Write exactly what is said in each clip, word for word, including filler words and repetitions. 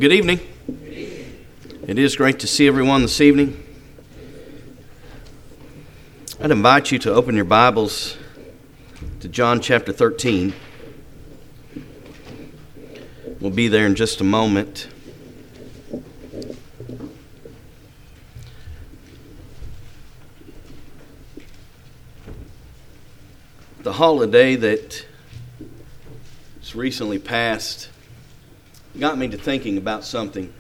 Good evening. It is great to see everyone this evening. I'd invite you to open your Bibles to John chapter thirteen. We'll be there in just a moment. The holiday that has recently passed got me to thinking about something.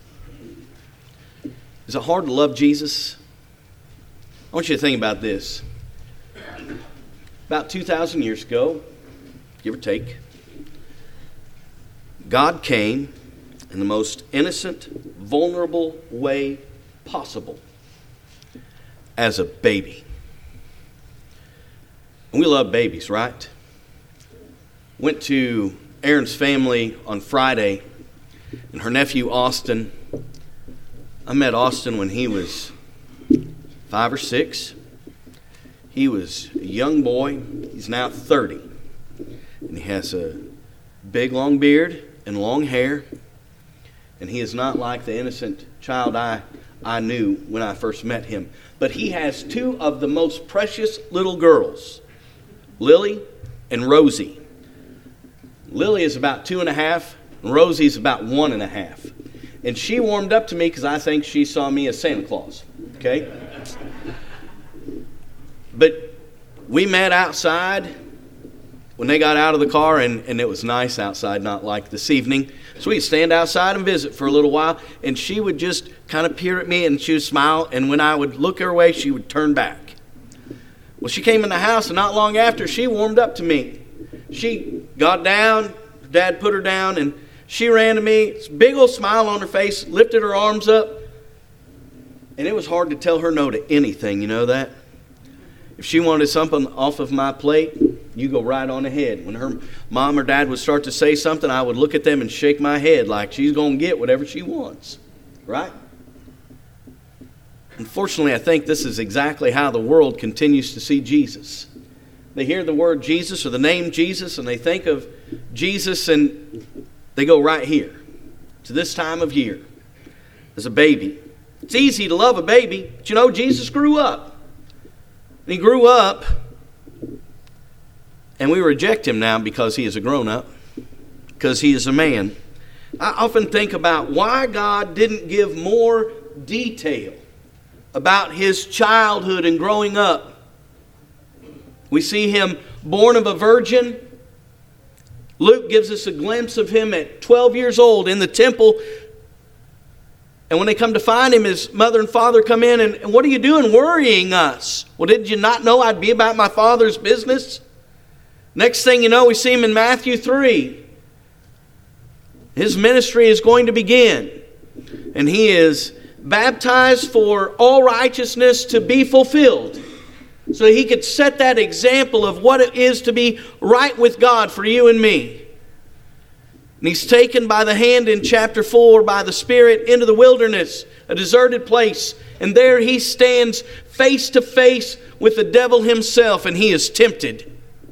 Is it hard to love Jesus? I want you to think about this. About two thousand years ago, give or take, God came in the most innocent, vulnerable way possible as a baby. And we love babies, right? Went to Erin's family on Friday, and her nephew Austin. I met Austin when he was five or six. He was a young boy. He's now thirty. And he has a big long beard and long hair. And he is not like the innocent child I, I knew when I first met him. But he has two of the most precious little girls, Lily and Rosie. Lily is about two and a half, and Rosie's about one and a half. And she warmed up to me because I think she saw me as Santa Claus. Okay? But we met outside when they got out of the car, and, and it was nice outside, not like this evening. So we'd stand outside and visit for a little while, and she would just kind of peer at me, and she would smile, and when I would look her way, she would turn back. Well, she came in the house, and not long after, she warmed up to me. She got down, Dad put her down, and she ran to me, big old smile on her face, lifted her arms up, and it was hard to tell her no to anything, you know that? If she wanted something off of my plate, you go right on ahead. When her mom or dad would start to say something, I would look at them and shake my head like she's going to get whatever she wants, right? Unfortunately, I think this is exactly how the world continues to see Jesus. They hear the word Jesus or the name Jesus, and they think of Jesus, and they go right here to this time of year as a baby. It's easy to love a baby, but you know, Jesus grew up. And he grew up, and we reject him now because he is a grown-up, because he is a man. I often think about why God didn't give more detail about his childhood and growing up. We see him born of a virgin. Luke gives us a glimpse of him at twelve years old in the temple. And when they come to find him, his mother and father come in and, and what are you doing worrying us? Well, did you not know I'd be about my Father's business? Next thing you know, we see him in Matthew three. His ministry is going to begin. And he is baptized for all righteousness to be fulfilled. So he could set that example of what it is to be right with God for you and me. And he's taken by the hand in chapter four by the Spirit into the wilderness, a deserted place. And there he stands face to face with the devil himself, and he is tempted.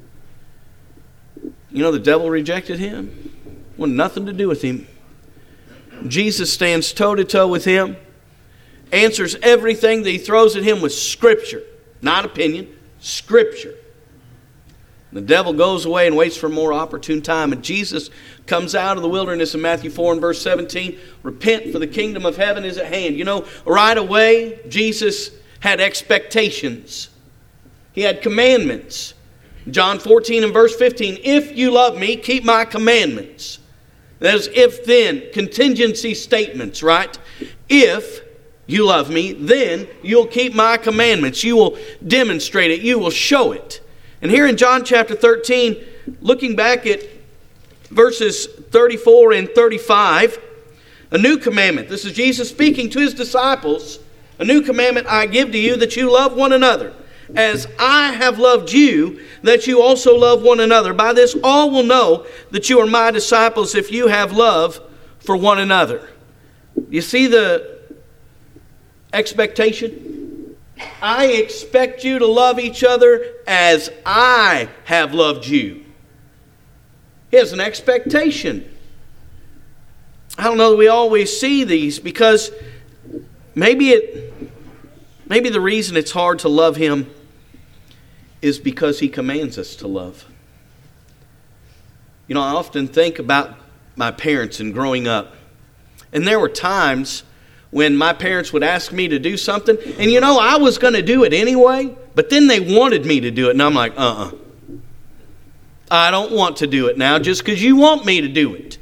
You know, the devil rejected him. Wanted nothing to do with him. Jesus stands toe to toe with him, answers everything that he throws at him with Scripture. Not opinion, Scripture. The devil goes away and waits for a more opportune time. And Jesus comes out of the wilderness in Matthew four and verse seventeen. Repent, for the kingdom of heaven is at hand. You know, right away, Jesus had expectations. He had commandments. John fourteen and verse fifteen. If you love me, keep my commandments. That is if then, contingency statements, right? If you love me, then you'll keep my commandments. You will demonstrate it. You will show it. And here in John chapter thirteen, looking back at verses thirty-four and thirty-five, a new commandment. This is Jesus speaking to his disciples. A new commandment I give to you, that you love one another. As I have loved you, that you also love one another. By this all will know that you are my disciples, if you have love for one another. You see the expectation? I expect you to love each other as I have loved you. He has an expectation. I don't know that we always see these, because maybe it, maybe the reason it's hard to love Him is because He commands us to love. You know, I often think about my parents and growing up. And there were times when my parents would ask me to do something, and you know, I was going to do it anyway, but then they wanted me to do it, and I'm like, uh-uh. I don't want to do it now just because you want me to do it.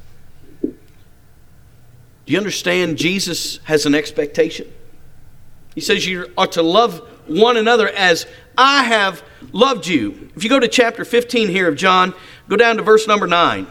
Do you understand Jesus has an expectation? He says you are to love one another as I have loved you. If you go to chapter fifteen here of John, go down to verse number nine.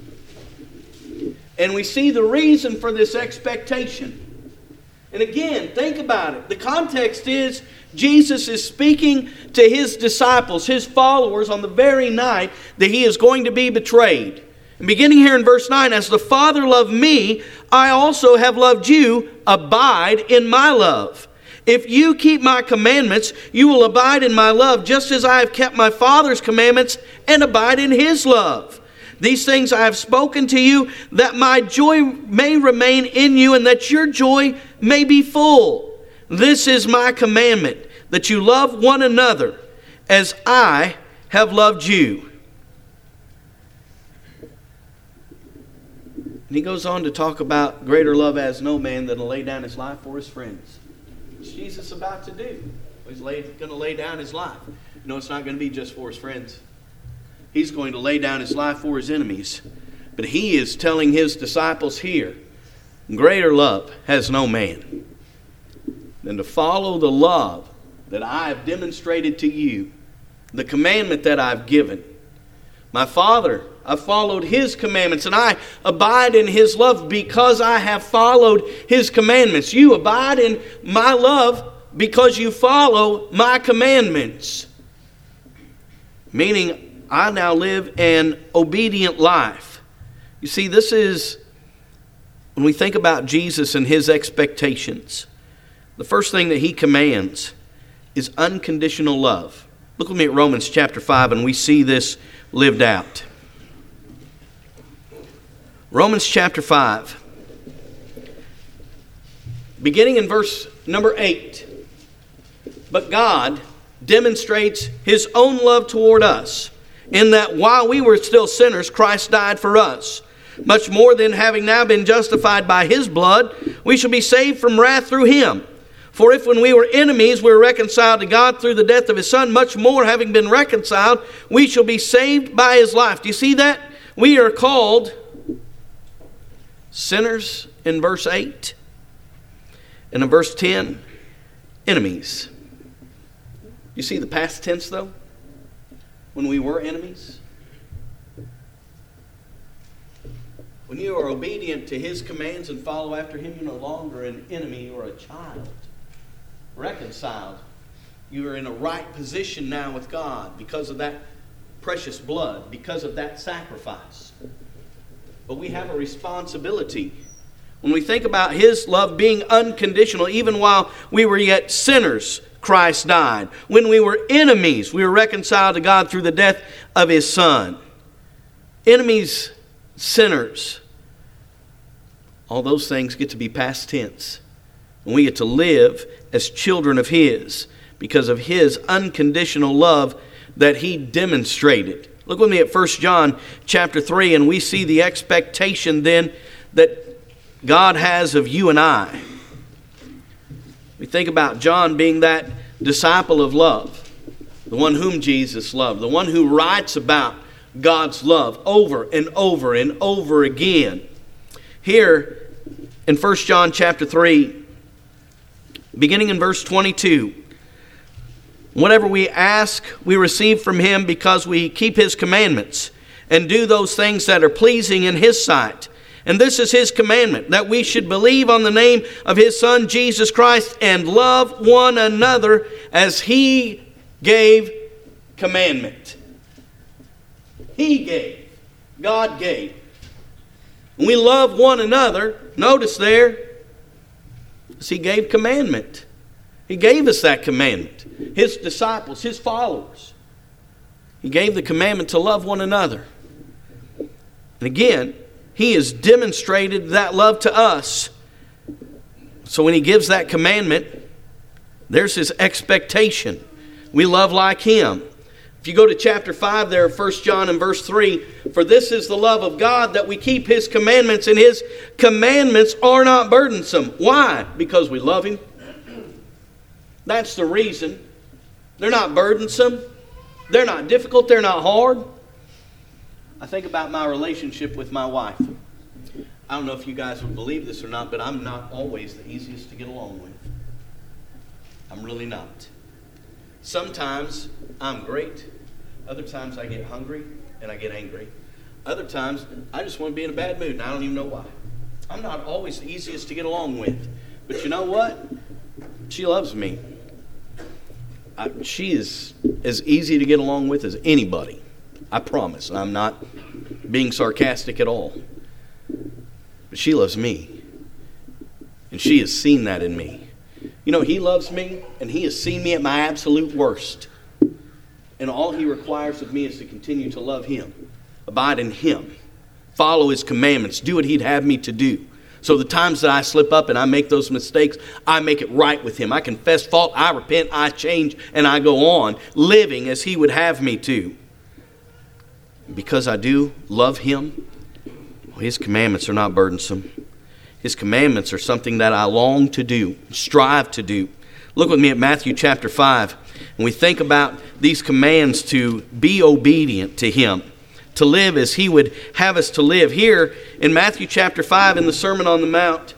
And we see the reason for this expectation. And again, think about it. The context is Jesus is speaking to His disciples, His followers, on the very night that He is going to be betrayed. And beginning here in verse nine, as the Father loved me, I also have loved you. Abide in my love. If you keep my commandments, you will abide in my love, just as I have kept my Father's commandments and abide in His love. These things I have spoken to you, that my joy may remain in you, and that your joy may be full. This is my commandment, that you love one another as I have loved you. And he goes on to talk about greater love has no man than to lay down his life for his friends. What's Jesus about to do? He's going to lay down his life. You know, it's not going to be just for his friends. He's going to lay down his life for his enemies. But he is telling his disciples here, greater love has no man than to follow the love that I have demonstrated to you, the commandment that I've given. My Father, I followed His commandments, and I abide in His love because I have followed His commandments. You abide in my love because you follow my commandments. Meaning, I now live an obedient life. You see, this is, when we think about Jesus and His expectations, the first thing that He commands is unconditional love. Look with me at Romans chapter five, and we see this lived out. Romans chapter five, beginning in verse number eight. But God demonstrates His own love toward us, in that while we were still sinners, Christ died for us. Much more than having now been justified by His blood, we shall be saved from wrath through Him. For if when we were enemies we were reconciled to God through the death of His Son, much more having been reconciled, we shall be saved by His life. Do you see that? We are called sinners in verse eight. And in verse ten, enemies. You see the past tense though? When we were enemies? When you are obedient to His commands and follow after Him, you're no longer an enemy, you are a child. Reconciled. You are in a right position now with God because of that precious blood, because of that sacrifice. But we have a responsibility. When we think about His love being unconditional, even while we were yet sinners, Christ died. When we were enemies, we were reconciled to God through the death of His Son. Enemies, sinners, all those things get to be past tense. And we get to live as children of His because of His unconditional love that He demonstrated. Look with me at First John chapter three, and we see the expectation then that God has of you and I. We think about John being that disciple of love, the one whom Jesus loved, the one who writes about God's love over and over and over again. Here in First John chapter three, beginning in verse twenty-two, whatever we ask, we receive from Him because we keep His commandments and do those things that are pleasing in His sight. And this is His commandment, that we should believe on the name of His Son, Jesus Christ, and love one another as He gave commandment. He gave. God gave. When we love one another, notice there, He gave commandment. He gave us that commandment. His disciples, His followers. He gave the commandment to love one another. And again, He has demonstrated that love to us. So when He gives that commandment, there's His expectation. We love like Him. If you go to chapter five there, First John and verse three, for this is the love of God, that we keep His commandments, and His commandments are not burdensome. Why? Because we love Him. That's the reason. They're not burdensome. They're not difficult. They're not hard. I think about my relationship with my wife. I don't know if you guys would believe this or not, but I'm not always the easiest to get along with. I'm really not. Sometimes I'm great. Other times I get hungry and I get angry. Other times I just want to be in a bad mood and I don't even know why. I'm not always the easiest to get along with. But you know what? She loves me. I, she is as easy to get along with as anybody. I promise. I'm not being sarcastic at all. But she loves me. And she has seen that in me. You know, He loves me, and He has seen me at my absolute worst. And all He requires of me is to continue to love Him, abide in Him, follow His commandments, do what He'd have me to do. So the times that I slip up and I make those mistakes, I make it right with Him. I confess fault, I repent, I change, and I go on living as He would have me to. Because I do love Him, His commandments are not burdensome. His commandments are something that I long to do, strive to do. Look with me at Matthew chapter five. And we think about these commands to be obedient to Him, to live as He would have us to live. Here in Matthew chapter five in the Sermon on the Mount,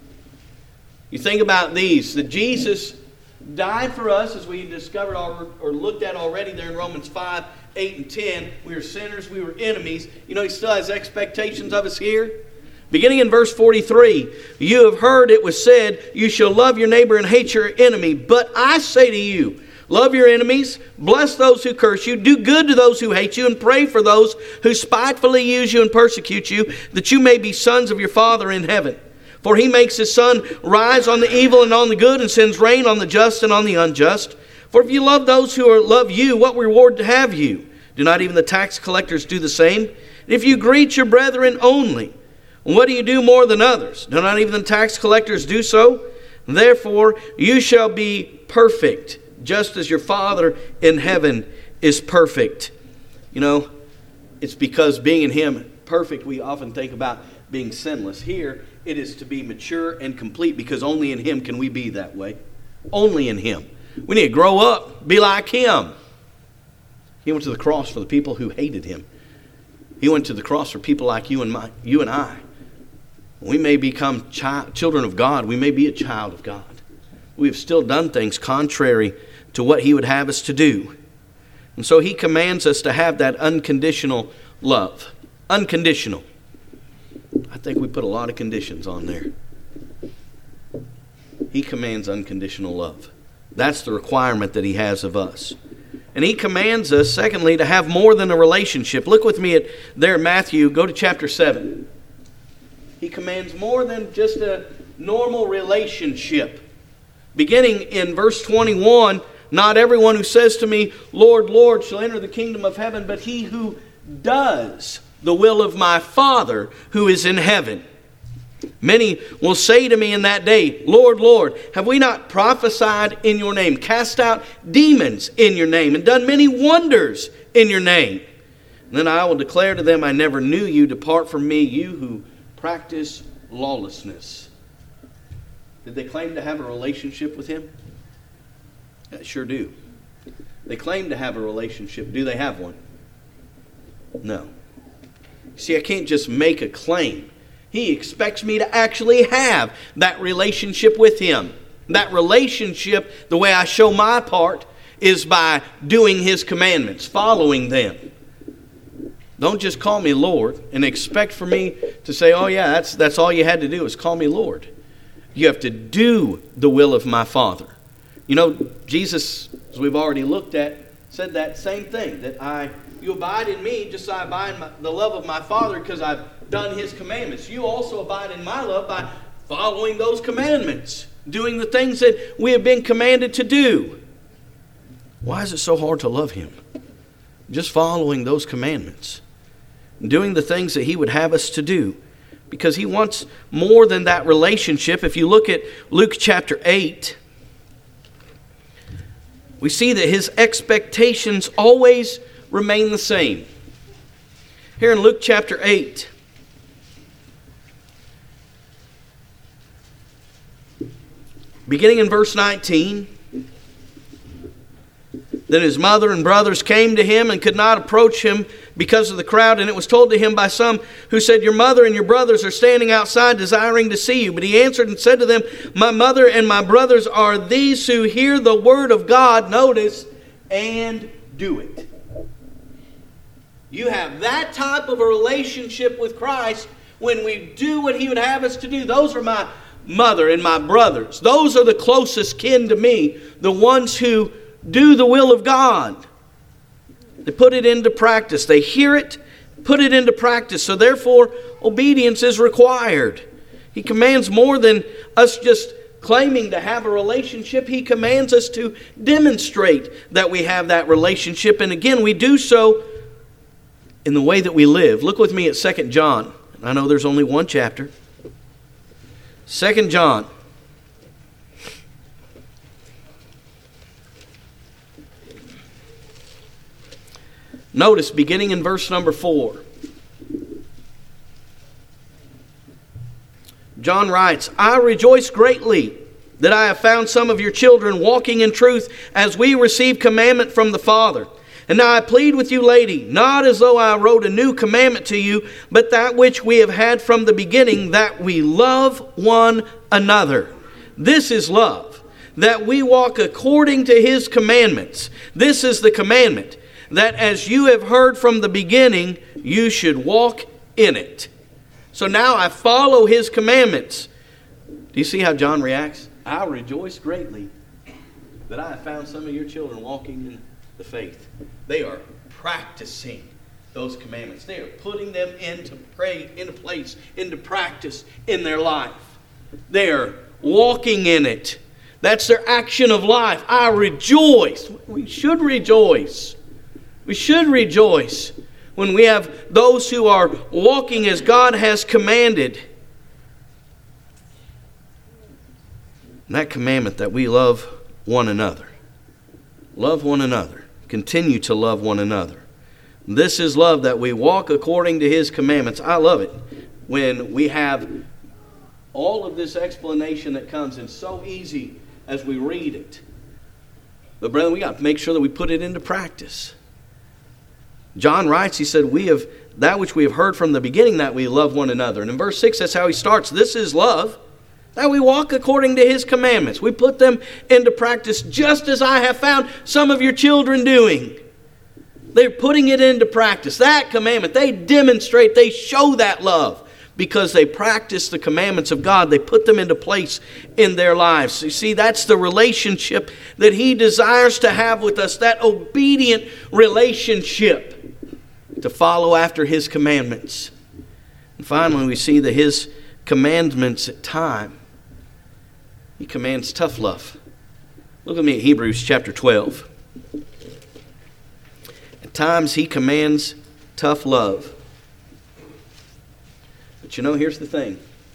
you think about these, that Jesus died for us, as we discovered or looked at already there in Romans five, eight, and ten. We were sinners, we were enemies. You know, He still has expectations of us here. Beginning in verse forty-three, you have heard it was said, you shall love your neighbor and hate your enemy. But I say to you, love your enemies, bless those who curse you, do good to those who hate you, and pray for those who spitefully use you and persecute you, that you may be sons of your Father in heaven. For He makes His sun rise on the evil and on the good, and sends rain on the just and on the unjust. For if you love those who are, love you, what reward have you? Do not even the tax collectors do the same? And if you greet your brethren only, what do you do more than others? Do not even the tax collectors do so? Therefore, you shall be perfect, just as your Father in heaven is perfect. You know, it's because being in Him perfect, we often think about being sinless. Here, it is to be mature and complete, because only in Him can we be that way. Only in Him. We need to grow up, be like Him. He went to the cross for the people who hated Him. He went to the cross for people like you and my, you and I. We may become child, children of God. We may be a child of God. We have still done things contrary to what He would have us to do. And so He commands us to have that unconditional love. Unconditional. I think we put a lot of conditions on there. He commands unconditional love. That's the requirement that He has of us. And He commands us, secondly, to have more than a relationship. Look with me at there in Matthew. Go to chapter seven. He commands more than just a normal relationship. Beginning in verse twenty-one, not everyone who says to me, Lord, Lord, shall enter the kingdom of heaven, but he who does the will of my Father who is in heaven. Many will say to me in that day, Lord, Lord, have we not prophesied in your name, cast out demons in your name, and done many wonders in your name? And then I will declare to them, I never knew you. Depart from me, you who practice lawlessness. Did they claim to have a relationship with Him? They sure do. They claim to have a relationship. Do they have one? No. See, I can't just make a claim. He expects me to actually have that relationship with Him. That relationship, the way I show my part, is by doing His commandments, following them. Don't just call me Lord and expect for me to say, oh yeah, that's, that's all you had to do is call me Lord. You have to do the will of my Father. You know, Jesus, as we've already looked at, said that same thing, that I, you abide in me just as I abide in my, the love of my Father, because I've done His commandments. You also abide in my love by following those commandments, doing the things that we have been commanded to do. Why is it so hard to love Him? Just following those commandments, doing the things that He would have us to do. because He wants more than that relationship. If you look at Luke chapter eight, we see that His expectations always remain the same. Here in Luke chapter eight, beginning in verse nineteen, then His mother and brothers came to Him and could not approach Him because of the crowd. And it was told to Him by some who said, "Your mother and your brothers are standing outside desiring to see you." But He answered and said to them, "My mother and my brothers are these who hear the word of God," notice, "and do it." You have that type of a relationship with Christ when we do what He would have us to do. Those are my mother and my brothers. Those are the closest kin to me, the ones who do the will of God. They put it into practice. They hear it, put it into practice. So therefore, obedience is required. He commands more than us just claiming to have a relationship. He commands us to demonstrate that we have that relationship. And again, we do so in the way that we live. Look with me at Second John. I know there's only one chapter. Second John. Notice, beginning in verse number four. John writes, "I rejoice greatly that I have found some of your children walking in truth as we receive commandment from the Father. And now I plead with you, lady, not as though I wrote a new commandment to you, but that which we have had from the beginning, that we love one another. This is love, that we walk according to His commandments. This is the commandment, that as you have heard from the beginning, you should walk in it." So now I follow His commandments. Do you see how John reacts? "I rejoice greatly that I have found some of your children walking in the faith." They are practicing those commandments. They are putting them into pray, into place, into practice in their life. They are walking in it. That's their action of life. I rejoice. We should rejoice. We should rejoice when we have those who are walking as God has commanded. And that commandment that we love one another. Love one another. Continue to love one another. This is love, that we walk according to His commandments. I love it when we have all of this explanation that comes, and so easy as we read it. But brethren, we got to make sure that we put it into practice. John writes, he said, "We have that which we have heard from the beginning, that we love one another." And in verse six, that's how he starts. This is love, that we walk according to His commandments. We put them into practice just as I have found some of your children doing. They're putting it into practice. That commandment, they demonstrate, they show that love because they practice the commandments of God. They put them into place in their lives. You see, that's the relationship that He desires to have with us, that obedient relationship to follow after His commandments. And finally, we see that His commandments at time, He commands tough love. Look at me at Hebrews chapter twelve. At times He commands tough love. But you know, here's the thing.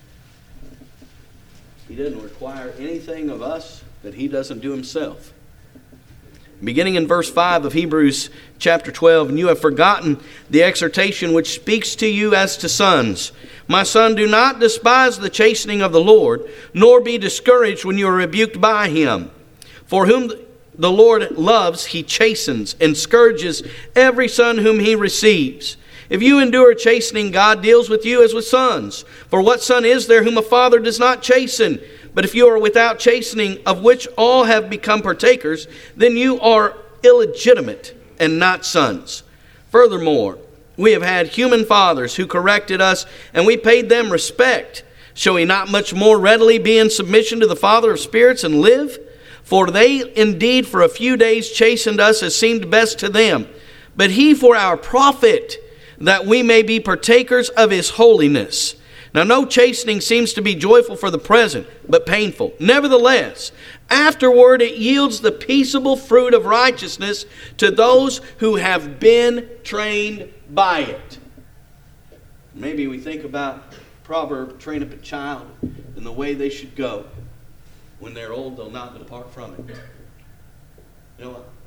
He doesn't require anything of us that He doesn't do Himself. Beginning in verse five of Hebrews chapter twelve, "And you have forgotten the exhortation which speaks to you as to sons. My son, do not despise the chastening of the Lord, nor be discouraged when you are rebuked by Him. For whom the Lord loves, He chastens and scourges every son whom He receives. If you endure chastening, God deals with you as with sons. For what son is there whom a father does not chasten? But if you are without chastening, of which all have become partakers, then you are illegitimate and not sons. Furthermore, we have had human fathers who corrected us, and we paid them respect. Shall we not much more readily be in submission to the Father of spirits and live? For they indeed for a few days chastened us as seemed best to them, but He for our profit, that we may be partakers of His holiness. Now no chastening seems to be joyful for the present, but painful. Nevertheless, afterward it yields the peaceable fruit of righteousness to those who have been trained by it." Maybe we think about proverb, train up a child in the way they should go. When they're old, they'll not depart from it. You know what?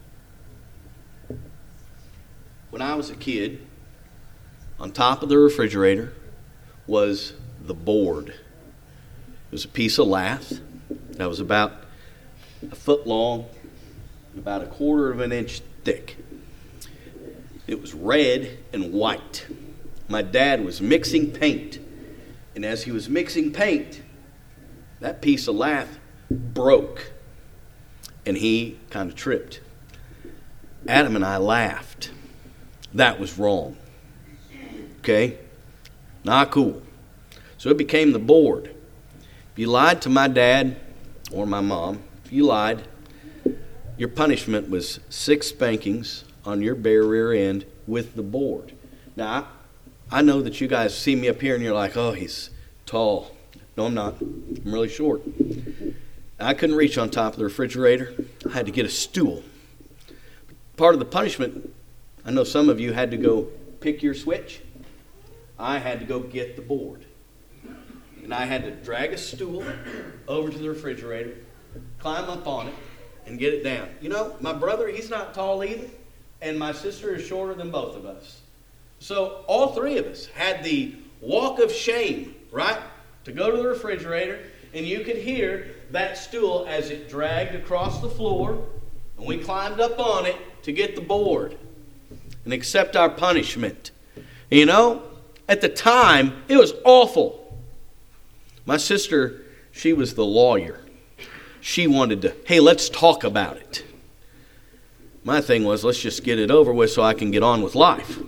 When I was a kid, on top of the refrigerator was the board. It was a piece of lath that was about a foot long, about a quarter of an inch thick. It was red and white. My dad was mixing paint, and as he was mixing paint, that piece of lath broke, and he kind of tripped. Adam and I laughed. That was wrong. Okay? Not cool. So it became the board. If you lied to my dad or my mom, if you lied, your punishment was six spankings on your bare rear end with the board. Now, I, I know that you guys see me up here and you're like, oh, he's tall. No, I'm not. I'm really short. I couldn't reach on top of the refrigerator. I had to get a stool. Part of the punishment, I know some of you had to go pick your switch. I had to go get the board. And I had to drag a stool over to the refrigerator, climb up on it, and get it down. You know, my brother, he's not tall either, and my sister is shorter than both of us. So all three of us had the walk of shame, right? To go to the refrigerator, and you could hear that stool as it dragged across the floor, and we climbed up on it to get the board and accept our punishment. You know, at the time, it was awful. My sister, she was the lawyer. She wanted to, hey, let's talk about it. My thing was, let's just get it over with so I can get on with life.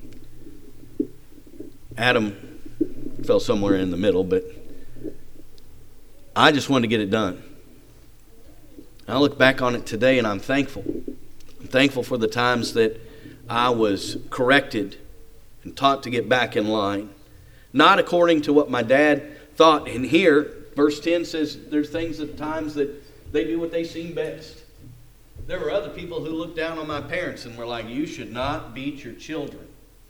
Adam fell somewhere in the middle, but I just wanted to get it done. I look back on it today and I'm thankful. I'm thankful for the times that I was corrected and taught to get back in line. Not according to what my dad thought. And here, verse ten says there's things at times that they do what they seem best. There were other people who looked down on my parents and were like, you should not beat your children.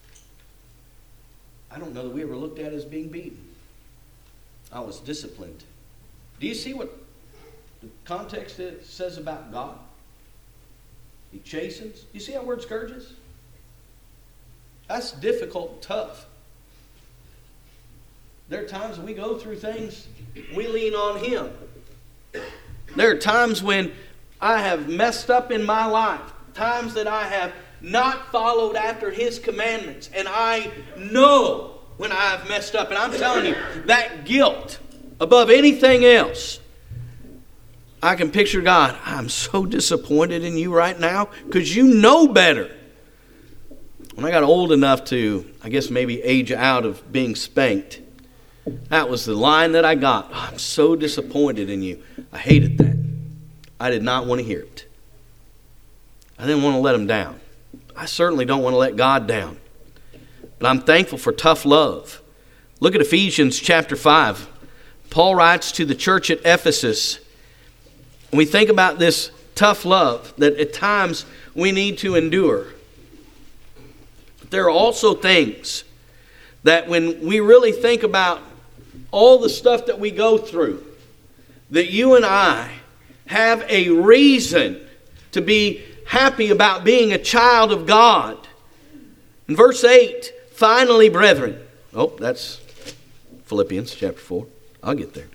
I don't know that we ever looked at as being beaten. I was disciplined. Do you see what the context it says about God? He chastens. You see that word scourges? That's difficult and tough. There are times when we go through things, we lean on Him. There are times when I have messed up in my life, times that I have not followed after His commandments, and I know when I have messed up. And I'm telling you, that guilt above anything else, I can picture God, I'm so disappointed in you right now because you know better. When I got old enough to, I guess maybe age out of being spanked, that was the line that I got. Oh, I'm so disappointed in you. I hated that. I did not want to hear it. I didn't want to let Him down. I certainly don't want to let God down. But I'm thankful for tough love. Look at Ephesians chapter five. Paul writes to the church at Ephesus. And we think about this tough love that at times we need to endure. But there are also things that when we really think about all the stuff that we go through, that you and I have a reason to be happy about being a child of God. In verse eight, finally, brethren. Oh, that's Philippians chapter four. I'll get there.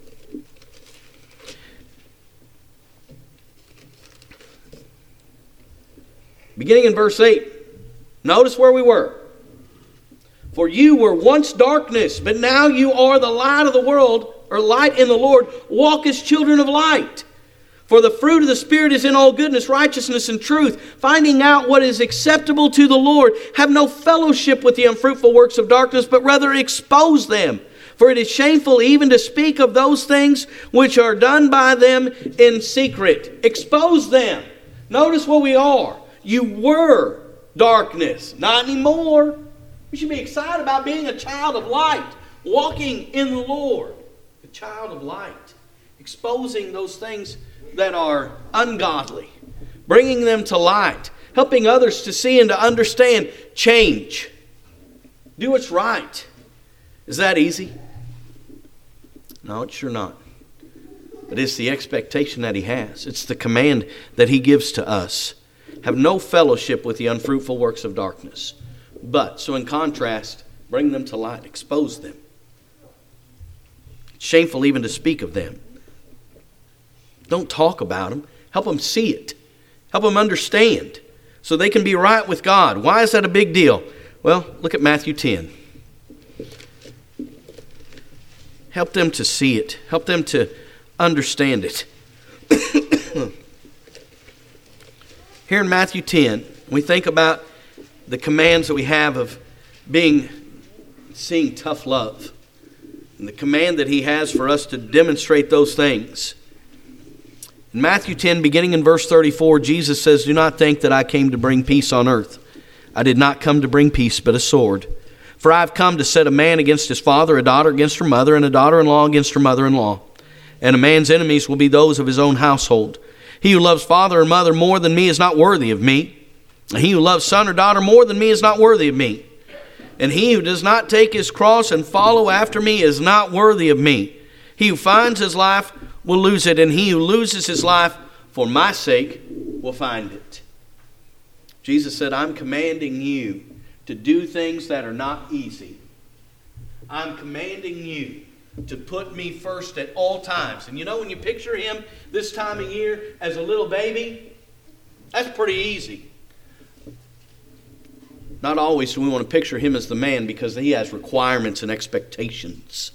Beginning in verse eight, notice where we were. For you were once darkness, but now you are the light of the world, or light in the Lord. Walk as children of light. For the fruit of the Spirit is in all goodness, righteousness, and truth, finding out what is acceptable to the Lord. Have no fellowship with the unfruitful works of darkness, but rather expose them. For it is shameful even to speak of those things which are done by them in secret. Expose them. Notice what we are. You were darkness, not anymore. You should be excited about being a child of light, walking in the Lord. A child of light, exposing those things that are ungodly, bringing them to light, helping others to see and to understand change. Do what's right. Is that easy? No, it's sure not. But it's the expectation that he has. It's the command that he gives to us. Have no fellowship with the unfruitful works of darkness. But, so in contrast, bring them to light. Expose them. It's shameful even to speak of them. Don't talk about them. Help them see it. Help them understand so they can be right with God. Why is that a big deal? Well, look at Matthew ten. Help them to see it. Help them to understand it. Here in Matthew ten, we think about the commands that we have of being, seeing tough love. And the command that he has for us to demonstrate those things. In Matthew ten, beginning in verse thirty-four, Jesus says, "Do not think that I came to bring peace on earth. I did not come to bring peace, but a sword. For I have come to set a man against his father, a daughter against her mother, and a daughter-in-law against her mother-in-law. And a man's enemies will be those of his own household. He who loves father or mother more than me is not worthy of me. And he who loves son or daughter more than me is not worthy of me. And he who does not take his cross and follow after me is not worthy of me. He who finds his life will lose it, and he who loses his life for my sake will find it." Jesus said, I'm commanding you to do things that are not easy. I'm commanding you to put me first at all times. And you know, when you picture him this time of year as a little baby, that's pretty easy. Not always do we want to picture him as the man, because he has requirements and expectations.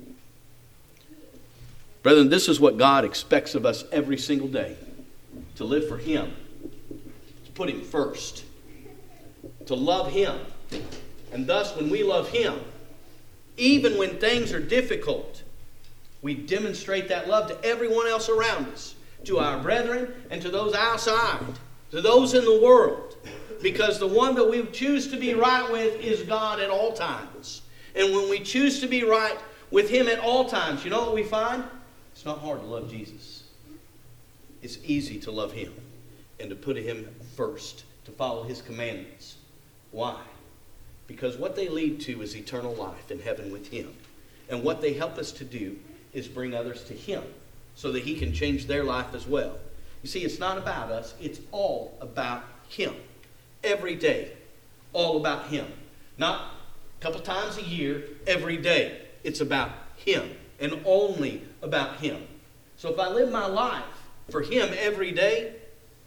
Brethren, this is what God expects of us every single day. To live for him. To put him first. To love him. And thus, when we love him, even when things are difficult, we demonstrate that love to everyone else around us. To our brethren and to those outside. To those in the world. Because the one that we choose to be right with is God at all times. And when we choose to be right with him at all times, you know what we find? It's not hard to love Jesus. It's easy to love him and to put him first, to follow his commandments. Why? Because what they lead to is eternal life in heaven with him. And what they help us to do is bring others to him so that he can change their life as well. You see, it's not about us. It's all about him. Every day, all about him. Not a couple times a year, every day. It's about him and only about him. So if I live my life for him every day,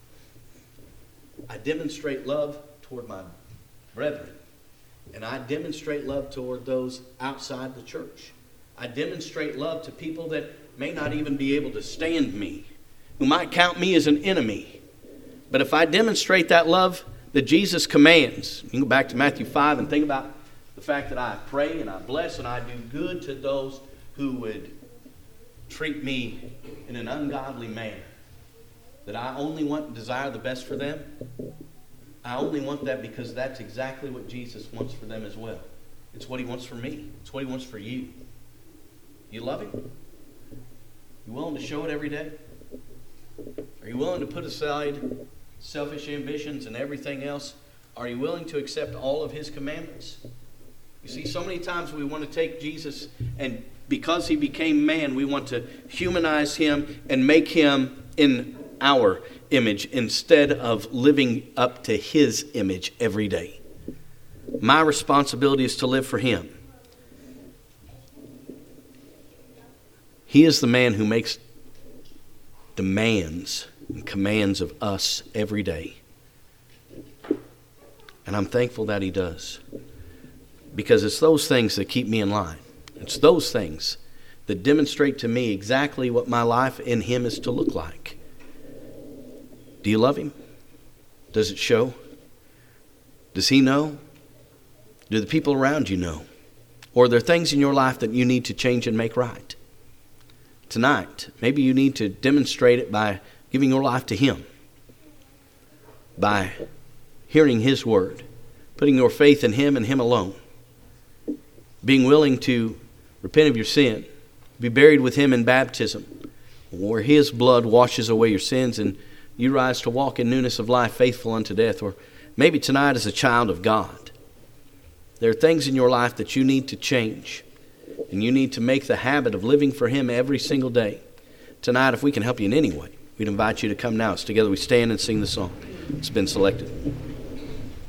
I demonstrate love toward my brethren. And I demonstrate love toward those outside the church. I demonstrate love to people that may not even be able to stand me, who might count me as an enemy. But if I demonstrate that love that Jesus commands, you can go back to Matthew five and think about the fact that I pray and I bless and I do good to those who would treat me in an ungodly manner. That I only want and desire the best for them. I only want that because that's exactly what Jesus wants for them as well. It's what he wants for me. It's what he wants for you. You love him? You willing to show it every day? Are you willing to put aside selfish ambitions and everything else? Are you willing to accept all of his commandments? You see, so many times we want to take Jesus, and because he became man, we want to humanize him and make him in our image instead of living up to his image every day. My responsibility is to live for him. He is the man who makes demands and commands of us every day. And I'm thankful that he does. Because it's those things that keep me in line. It's those things that demonstrate to me exactly what my life in him is to look like. Do you love him? Does it show? Does he know? Do the people around you know? Or are there things in your life that you need to change and make right? Tonight, maybe you need to demonstrate it by giving your life to him. By hearing his word. Putting your faith in him and him alone. Being willing to repent of your sin. Be buried with him in baptism. Where his blood washes away your sins and you rise to walk in newness of life, faithful unto death. Or maybe tonight as a child of God. There are things in your life that you need to change. and you need to make the habit of living for Him every single day, tonight, if we can help you in any way, we'd invite you to come now. As together we stand and sing the song. It's been selected.